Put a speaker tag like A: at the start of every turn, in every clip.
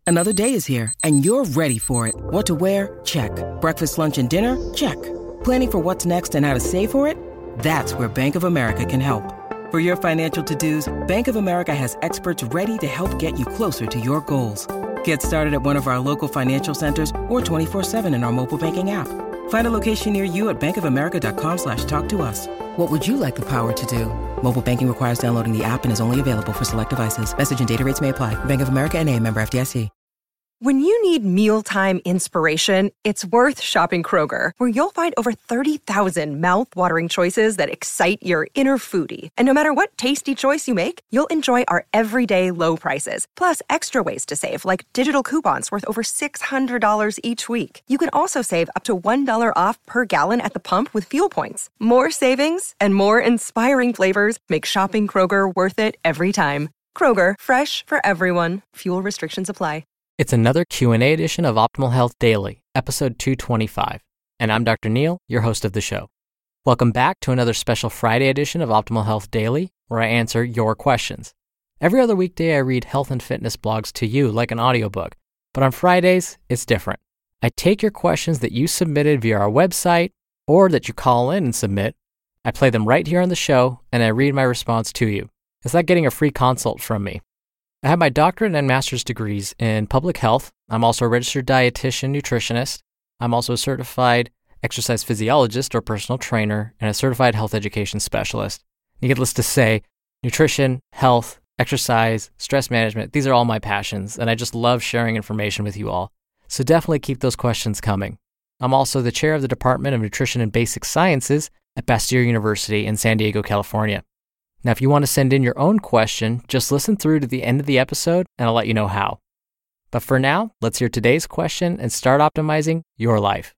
A: Another day is here, and you're ready for it. What to wear? Check. Breakfast, lunch, and dinner? Check. Planning for what's next and how to save for it? That's where Bank of America can help. For your financial to-dos, Bank of America has experts ready to help get you closer to your goals. Get started at one of our local financial centers or 24/7 in our mobile banking app. Find a location near you at bankofamerica.com/talktous. What would you like the power to do? Mobile banking requires downloading the app and is only available for select devices. Message and data rates may apply. Bank of America N.A., member FDIC.
B: When you need mealtime inspiration, it's worth shopping Kroger, where you'll find over 30,000 mouth-watering choices that excite your inner foodie. And no matter what tasty choice you make, you'll enjoy our everyday low prices, plus extra ways to save, like digital coupons worth over $600 each week. You can also save up to $1 off per gallon at the pump with fuel points. More savings and more inspiring flavors make shopping Kroger worth it every time. Kroger, fresh for everyone. Fuel restrictions apply.
C: It's another Q&A edition of Optimal Health Daily, episode 225, and I'm Dr. Neil, your host of the show. Welcome back to another special Friday edition of Optimal Health Daily, where I answer your questions. Every other weekday, I read health and fitness blogs to you like an audiobook, but on Fridays, it's different. I take your questions that you submitted via our website or that you call in and submit. I play them right here on the show, and I read my response to you. It's like getting a free consult from me. I have my doctorate and master's degrees in public health. I'm also a registered dietitian nutritionist. I'm also a certified exercise physiologist or personal trainer and a certified health education specialist. Needless to say, nutrition, health, exercise, stress management, these are all my passions, and I just love sharing information with you all. So definitely keep those questions coming. I'm also the chair of the Department of Nutrition and Basic Sciences at Bastyr University in San Diego, California. Now, if you want to send in your own question, just listen through to the end of the episode and I'll let you know how. But for now, let's hear today's question and start optimizing your life.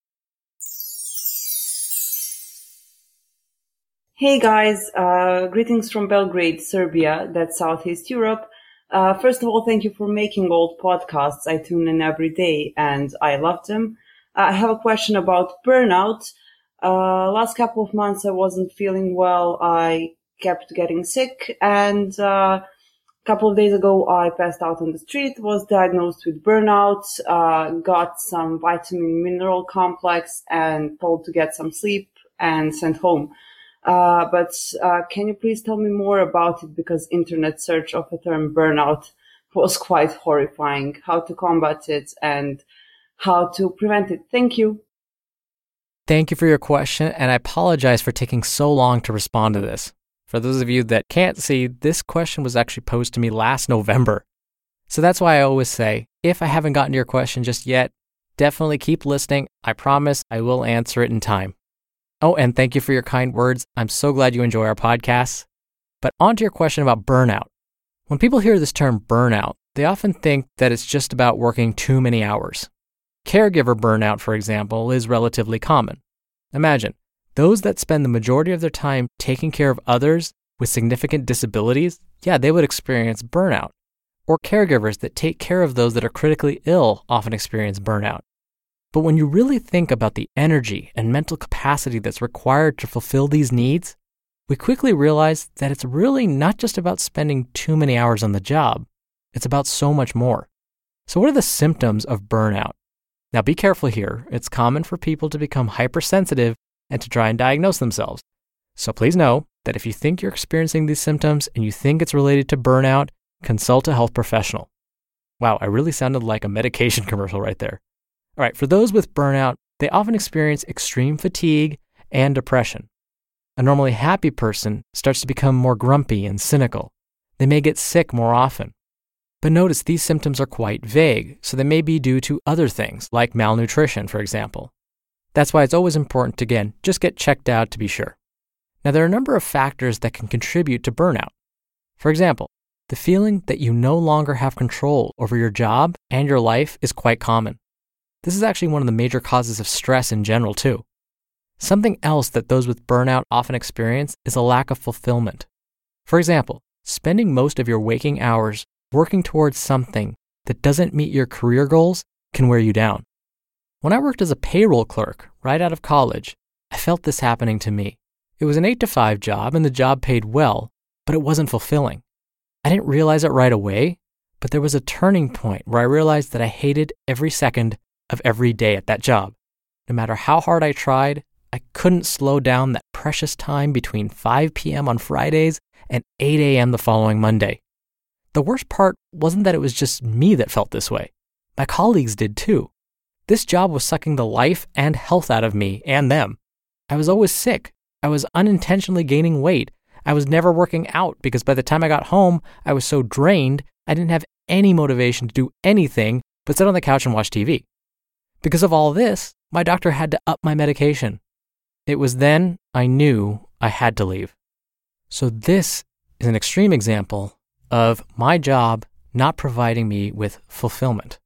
D: Hey guys, greetings from Belgrade, Serbia, that's Southeast Europe. First of all, thank you for making old podcasts. I tune in every day and I love them. I have a question about burnout. Last couple of months I wasn't feeling well. I kept getting sick, and a couple of days ago I passed out on the street, was diagnosed with burnout, got some vitamin mineral complex and told to get some sleep and sent home. But can you please tell me more about it, because internet search of the term burnout was quite horrifying, how to combat it and how to prevent it. Thank you.
C: Thank you for your question, and I apologize for taking so long to respond to this. For those of you that can't see, this question was actually posed to me last November. So that's why I always say, if I haven't gotten to your question just yet, definitely keep listening. I promise I will answer it in time. Oh, and thank you for your kind words. I'm so glad you enjoy our podcasts. But on to your question about burnout. When people hear this term burnout, they often think that it's just about working too many hours. Caregiver burnout, for example, is relatively common. Imagine, those that spend the majority of their time taking care of others with significant disabilities, they would experience burnout. Or caregivers that take care of those that are critically ill often experience burnout. But when you really think about the energy and mental capacity that's required to fulfill these needs, we quickly realize that it's really not just about spending too many hours on the job. It's about so much more. So what are the symptoms of burnout? Now be careful here. It's common for people to become hypersensitive and to try and diagnose themselves. So please know that if you think you're experiencing these symptoms and you think it's related to burnout, consult a health professional. Wow, I really sounded like a medication commercial right there. All right, for those with burnout, they often experience extreme fatigue and depression. A normally happy person starts to become more grumpy and cynical. They may get sick more often. But notice these symptoms are quite vague, so they may be due to other things, like malnutrition, for example. That's why it's always important to, again, just get checked out to be sure. Now, there are a number of factors that can contribute to burnout. For example, the feeling that you no longer have control over your job and your life is quite common. This is actually one of the major causes of stress in general, too. Something else that those with burnout often experience is a lack of fulfillment. For example, spending most of your waking hours working towards something that doesn't meet your career goals can wear you down. When I worked as a payroll clerk right out of college, I felt this happening to me. It was an 8-to-5 job and the job paid well, but it wasn't fulfilling. I didn't realize it right away, But there was a turning point where I realized that I hated every second of every day at that job. No matter how hard I tried, I couldn't slow down that precious time between 5 p.m. on Fridays and 8 a.m. the following Monday. The worst part wasn't that it was just me that felt this way. My colleagues did too. This job was sucking the life and health out of me and them. I was always sick. I was unintentionally gaining weight. I was never working out because by the time I got home, I was so drained, I didn't have any motivation to do anything but sit on the couch and watch TV. Because of all this, my doctor had to up my medication. It was then I knew I had to leave. So this is an extreme example of my job not providing me with fulfillment.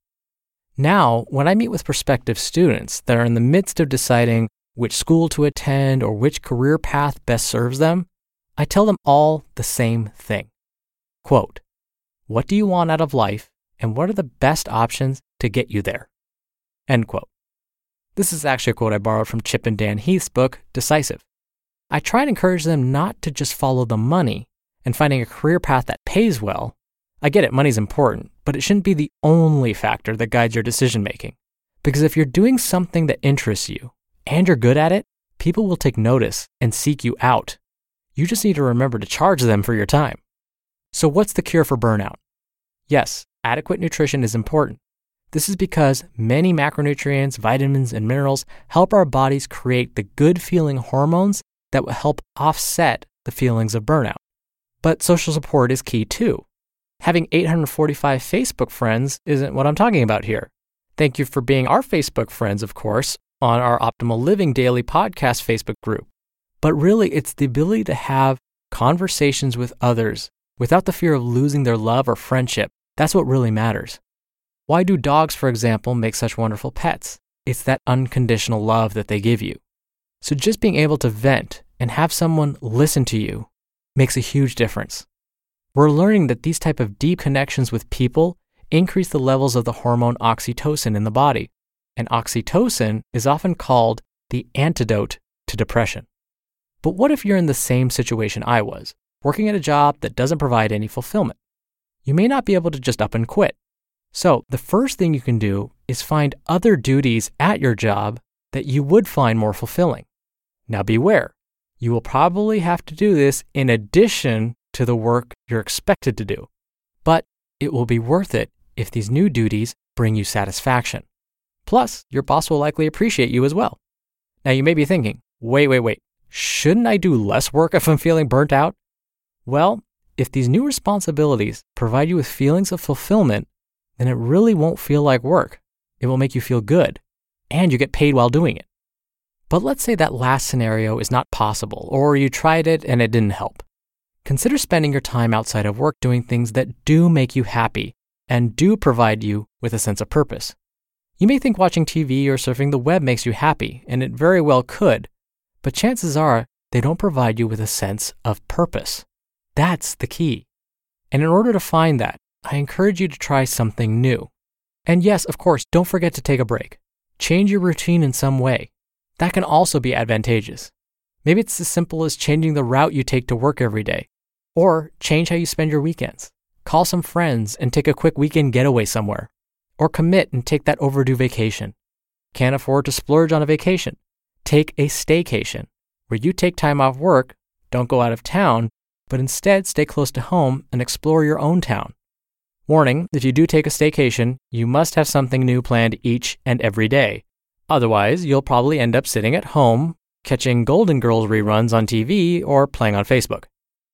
C: Now, when I meet with prospective students that are in the midst of deciding which school to attend or which career path best serves them, I tell them all the same thing. Quote, what do you want out of life and what are the best options to get you there? End quote. This is actually a quote I borrowed from Chip and Dan Heath's book, Decisive. I try to encourage them not to just follow the money and finding a career path that pays well. I get it, money's important, but it shouldn't be the only factor that guides your decision making. Because if you're doing something that interests you and you're good at it, people will take notice and seek you out. You just need to remember to charge them for your time. So what's the cure for burnout? Yes, adequate nutrition is important. This is because many macronutrients, vitamins, and minerals help our bodies create the good-feeling hormones that will help offset the feelings of burnout. But social support is key too. Having 845 Facebook friends isn't what I'm talking about here. Thank you for being our Facebook friends, of course, on our Optimal Living Daily Podcast Facebook group. But really, it's the ability to have conversations with others without the fear of losing their love or friendship. That's what really matters. Why do dogs, for example, make such wonderful pets? It's that unconditional love that they give you. So just being able to vent and have someone listen to you makes a huge difference. We're learning that these type of deep connections with people increase the levels of the hormone oxytocin in the body. And oxytocin is often called the antidote to depression. But what if you're in the same situation I was, working at a job that doesn't provide any fulfillment? You may not be able to just up and quit. So the first thing you can do is find other duties at your job that you would find more fulfilling. Now beware, you will probably have to do this in addition to the work you're expected to do. But it will be worth it if these new duties bring you satisfaction. Plus, your boss will likely appreciate you as well. Now you may be thinking, wait. Shouldn't I do less work if I'm feeling burnt out? Well, if these new responsibilities provide you with feelings of fulfillment, then it really won't feel like work. It will make you feel good, and you get paid while doing it. But let's say that last scenario is not possible, or you tried it and it didn't help. Consider spending your time outside of work doing things that do make you happy and do provide you with a sense of purpose. You may think watching TV or surfing the web makes you happy, and it very well could, but chances are they don't provide you with a sense of purpose. That's the key. And in order to find that, I encourage you to try something new. And yes, of course, don't forget to take a break. Change your routine in some way. That can also be advantageous. Maybe it's as simple as changing the route you take to work every day, or change how you spend your weekends. Call some friends and take a quick weekend getaway somewhere, or commit and take that overdue vacation. Can't afford to splurge on a vacation? Take a staycation, where you take time off work, don't go out of town, but instead stay close to home and explore your own town. Warning, if you do take a staycation, you must have something new planned each and every day. Otherwise, you'll probably end up sitting at home, catching Golden Girls reruns on TV or playing on Facebook.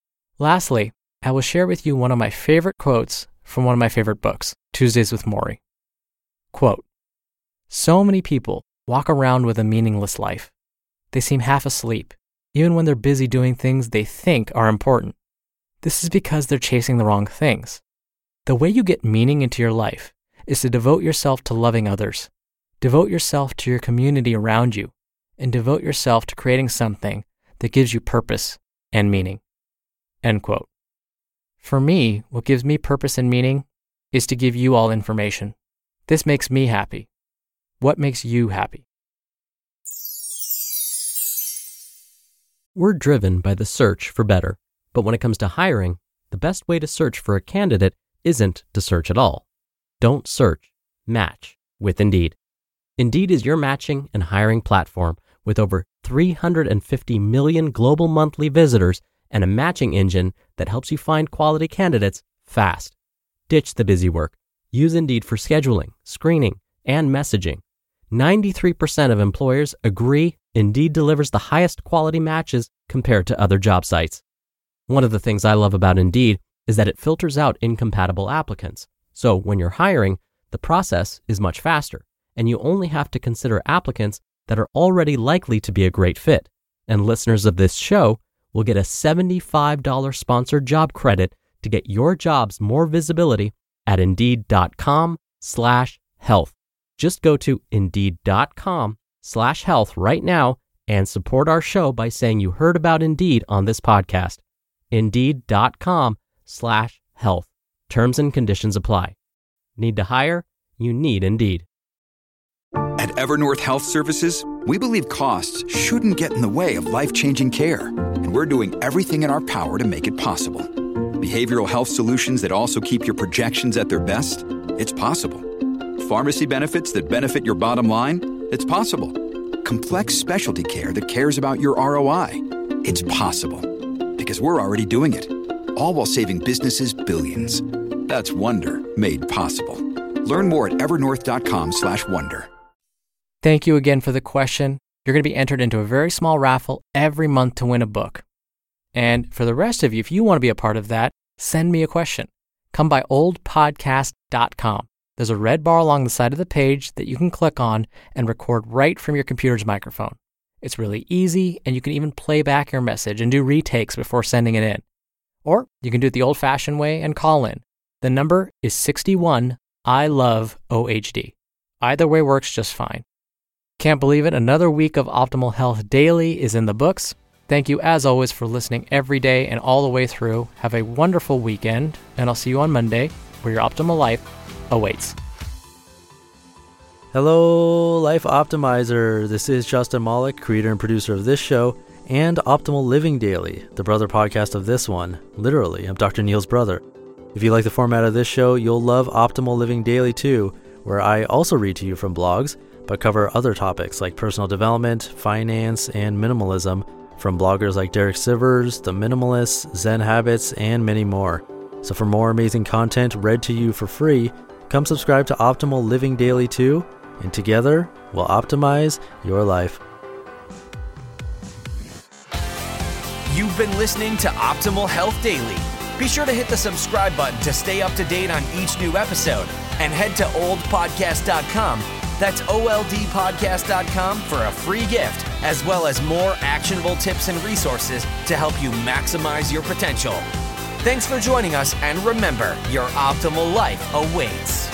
C: Lastly, I will share with you one of my favorite quotes from one of my favorite books, Tuesdays with Morrie. Quote, so many people walk around with a meaningless life. They seem half asleep, even when they're busy doing things they think are important. This is because they're chasing the wrong things. The way you get meaning into your life is to devote yourself to loving others, devote yourself to your community around you, and devote yourself to creating something that gives you purpose and meaning. End quote. For me, what gives me purpose and meaning is to give you all information. This makes me happy. What makes you happy?
E: We're driven by the search for better. But when it comes to hiring, the best way to search for a candidate isn't to search at all. Don't search, match with Indeed. Indeed is your matching and hiring platform with over 350 million global monthly visitors and a matching engine that helps you find quality candidates fast. Ditch the busy work. Use Indeed for scheduling, screening, and messaging. 93% of employers agree Indeed delivers the highest quality matches compared to other job sites. One of the things I love about Indeed is that it filters out incompatible applicants. So when you're hiring, the process is much faster, and you only have to consider applicants that are already likely to be a great fit. And listeners of this show will get a $75 sponsored job credit to get your jobs more visibility at Indeed.com/health. Just go to Indeed.com/health right now and support our show by saying you heard about Indeed on this podcast. Indeed.com/health. Terms and conditions apply. Need to hire? You need Indeed.
F: At Evernorth Health Services, we believe costs shouldn't get in the way of life-changing care, and we're doing everything in our power to make it possible. Behavioral health solutions that also keep your projections at their best? It's possible. Pharmacy benefits that benefit your bottom line? It's possible. Complex specialty care that cares about your ROI? It's possible. Because we're already doing it. All while saving businesses billions. That's Wonder made possible. Learn more at evernorth.com/wonder.
C: Thank you again for the question. You're going to be entered into a very small raffle every month to win a book. And for the rest of you, if you want to be a part of that, send me a question. Come by oldpodcast.com. There's a red bar along the side of the page that you can click on and record right from your computer's microphone. It's really easy, and you can even play back your message and do retakes before sending it in. Or you can do it the old-fashioned way and call in. The number is 61 I love OHD. Either way works just fine. Can't believe it, another week of Optimal Health Daily is in the books. Thank you as always for listening every day and all the way through. Have a wonderful weekend, and I'll see you on Monday where your optimal life awaits.
G: Hello, Life Optimizer. This is Justin Malik, creator and producer of this show and Optimal Living Daily, the brother podcast of this one. Literally, I'm Dr. Neil's brother. If you like the format of this show, you'll love Optimal Living Daily too, where I also read to you from blogs, but cover other topics like personal development, finance, and minimalism from bloggers like Derek Sivers, The Minimalists, Zen Habits, and many more. So for more amazing content read to you for free, come subscribe to Optimal Living Daily too, and together we'll optimize your life.
H: You've been listening to Optimal Health Daily. Be sure to hit the subscribe button to stay up to date on each new episode, and head to oldpodcast.com. That's OLDpodcast.com for a free gift, as well as more actionable tips and resources to help you maximize your potential. Thanks for joining us, and remember, your optimal life awaits.